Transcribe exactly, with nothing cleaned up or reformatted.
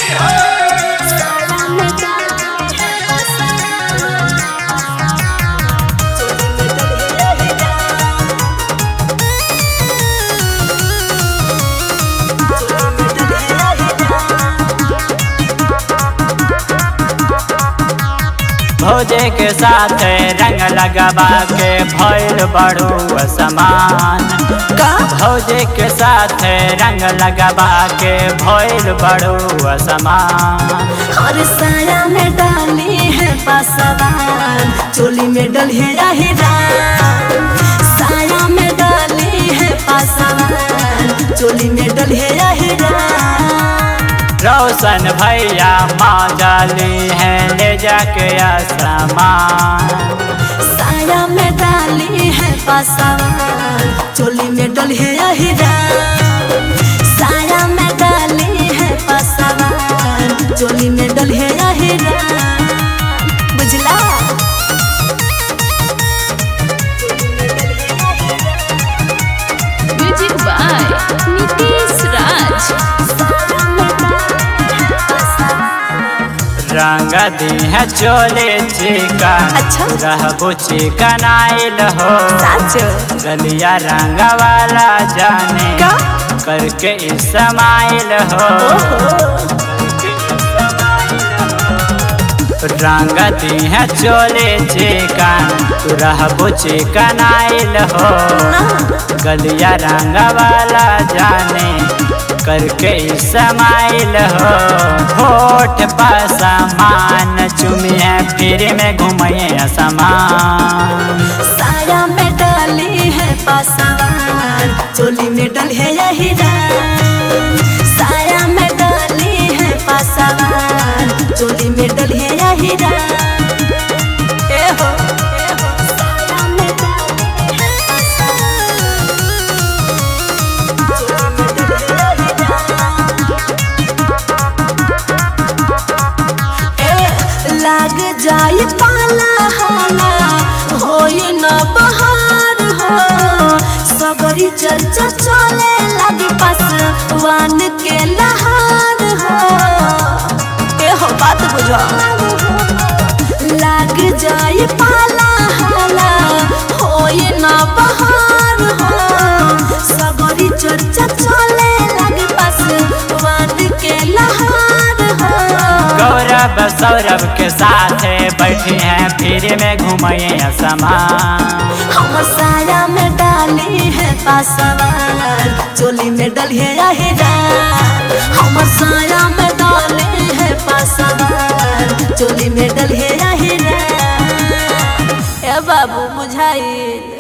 भौजे के साथ रंग लगवा के भइल बड़ू समान। भौजे के साथ रंग लगवा के भइल बड़ू समान। और साया में डाली है पासवान, चोली में डले हीरा। साया में डाली है पासवान, चोली में डले हीरा। रोशन भैया माँ जाली है ले जाके आसमान। साया में डाली है पासवान, चोली में डले हीरा। साया में डाली है पासवान, चोली में डले हीरा। बुझला म्यूजिक बाय नीतीश राज। रंग दी है चोले चिका अच्छा रहबो चिकनाइल हो। गलिया रंग वाला जाने का? करके इस्माइल हो। रंग दी है चोले चिकन रहबो चिकनाइल हो। गलिया रंग वाला जाने करके समाइल हो। होठ पर सामान चुमिए फिर में घूमिए समान। साया में डाली है पासवान, चोली में डले हीरा। साया में डाली है पासवान, चोली में डले हीरा। ए हो ए हो साया में डाली है पासवान, चोली में डले लाग जाए पाला हाला, होई न बहार हो। सगरी चर्चा चले लगी पासवान के लहार हो। ए हो बात बुझो। लाग जाए पाला हाला, होई न बहार हो। सगरी चर्चा चले लगी पासवान के लहार हो। गौरव सौरभ के साथ बैठी हैं फिर में घूमिए समान। हम साया में डाली है पासवान, चोली में डले हीरा। हम साया में डाली है पासवान, चोली में डले हीरा। ए बाबू बुझाइल।